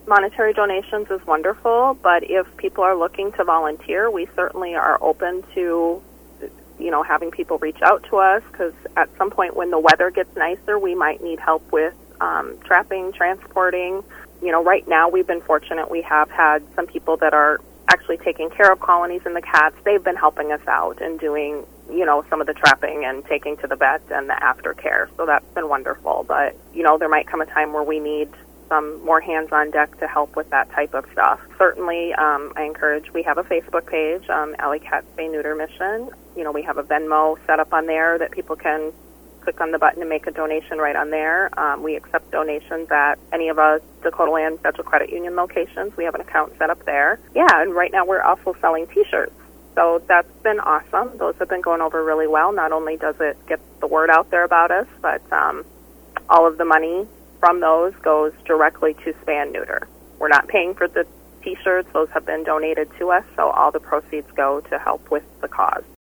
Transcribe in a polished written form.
monetary donations is wonderful, but if people are looking to volunteer, we certainly are open to, having people reach out to us, because at some point when the weather gets nicer, we might need help with trapping, transporting. Right now we've been fortunate. We have had some people that are actually taking care of colonies and the cats. They've been helping us out and doing, some of the trapping and taking to the vet and the aftercare. So that's been wonderful. But, there might come a time where we need some more hands on deck to help with that type of stuff. Certainly, I encourage, we have a Facebook page, Alley Cat Spay Neuter Mission. We have a Venmo set up on there that people can click on the button and make a donation right on there. We accept donations at any of our Dakota Land Federal Credit Union locations. We have an account set up there. Yeah, and right now we're also selling T-shirts. So that's been awesome. Those have been going over really well. Not only does it get the word out there about us, but all of the money from those goes directly to Spay and Neuter. We're not paying for the T-shirts. Those have been donated to us, so all the proceeds go to help with the cause.